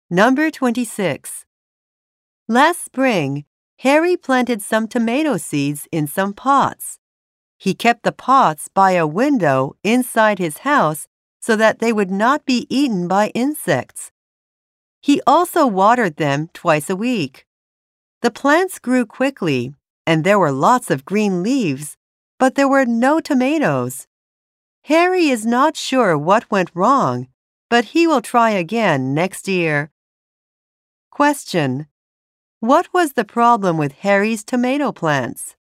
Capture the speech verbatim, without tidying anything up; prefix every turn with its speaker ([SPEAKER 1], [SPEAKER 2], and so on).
[SPEAKER 1] Number twenty-six. Last spring, Harry planted some tomato seeds in some pots. He kept the pots by a window inside his house so that they would not be eaten by insects. He also watered them twice a week. The plants grew quickly, and there were lots of green leaves, but there were no tomatoes. Harry is not sure what went wrong, but he will try again next year. Question: What was the problem with Harry's tomato plants?